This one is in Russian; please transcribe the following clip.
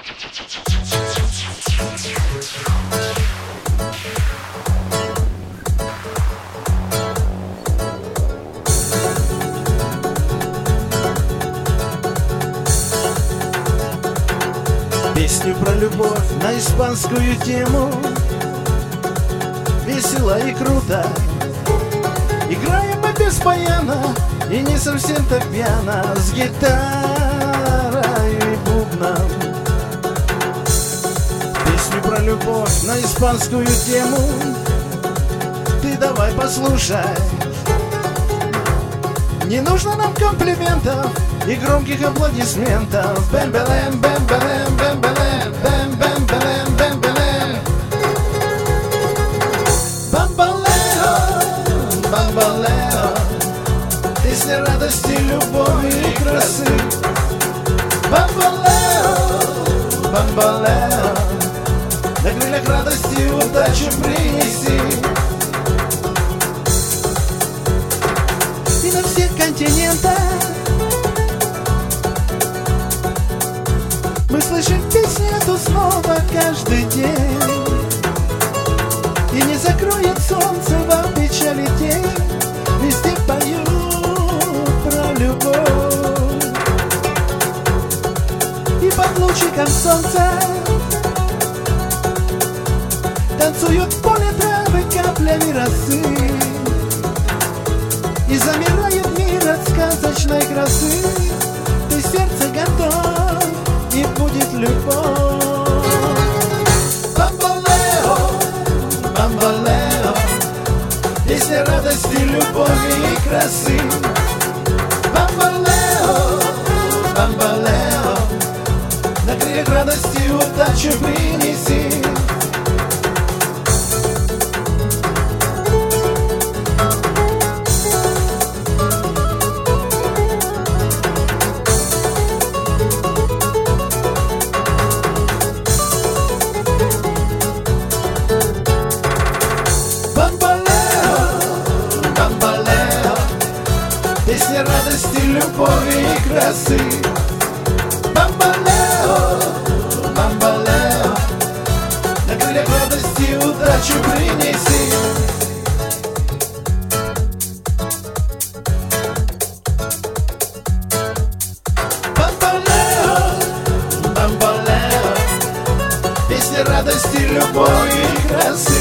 Песню про любовь на испанскую тему, весело и круто. Играем мы без баяна и не совсем так пьяно, с гитарой и бубном. Песню про любовь на испанскую тему ты давай послушай. Не нужно нам комплиментов и громких аплодисментов. Бэм-бэлэм, бэм-бэлэм, бэм-бэлэм, бэм-бэм-бэлэм, бэм-бэлэм. Бамбалео, бамбалео, песня радости, любови и красы. Бамбалео, бамбалео, на крыльях радости удачу принеси. И на всех континентах мы слышим песню эту снова каждый день. И не закроет солнце вам печали тень, везде поют про любовь. И под лучиком солнца танцуют в поле травы каплями росы. И замирает мир от сказочной красы. Ты сердце готов, и будет любовь. Бамбалео, бамбалео, песня радости, любови и красы. Бамбалео, бамбалео, на крыльях радости удачу принеси. Песня радости, любови и красы. Бамбалео, бамбалео, на крыльях радости удачу принеси. Бамбалео, бамбалео, песня радости, любови и красы.